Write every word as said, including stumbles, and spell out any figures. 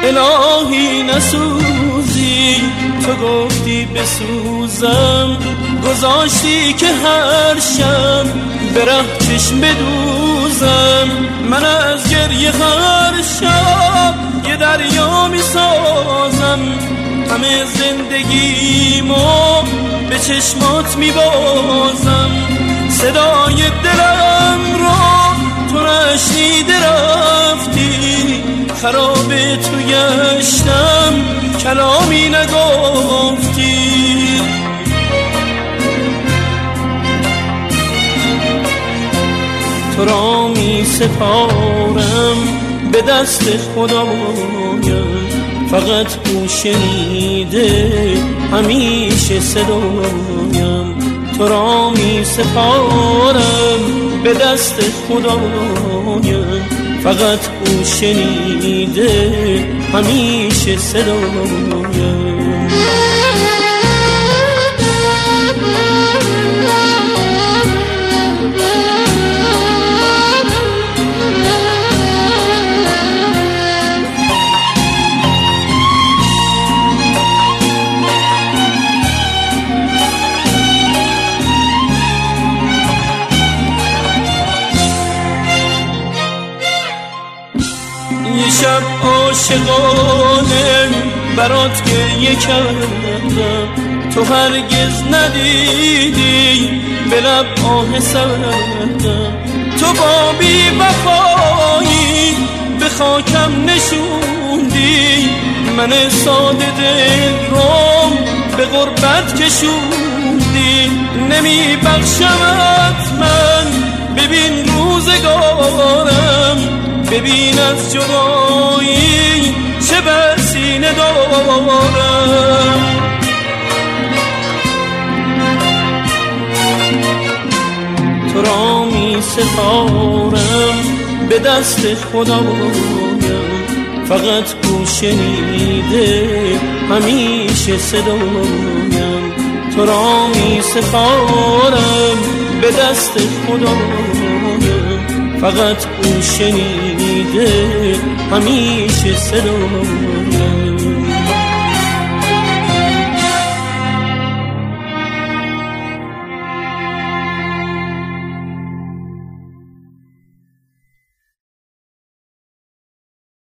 الهی نسوزی، تو گفتی بسوزم، گذاشتی که هر شب بره چشم بدوزم. من از گریه هر شب یه دریا می سازم، همه زندگیمو به چشمات می بازم. صدای دلم رو تو نشنیده رفتی، خراب تو گشتم کلامی نگفتی. تو را می سپارم به دست خدایم، فقط او شنیده همیشه صدایم. تو را می سپارم به دست خدایم، فقط او شنیده همیشه صدایم. یه شب عاشقانه برات گریه کردم، تو هرگز ندیدی به لب آه سردم. تو با بی وفایی به خاکم نشوندی، من ساده دل رو به غربت کشوندی. نمی بخشمت من، ببین روزگارم، ببین از جدایی چه بر سینه دارم. تو را می سپارم به دست خدایم، فقط او شنیده همیشه صدایم. تو را می سپارم به دست خدایم، فقط او شنیده همیشه صدایم.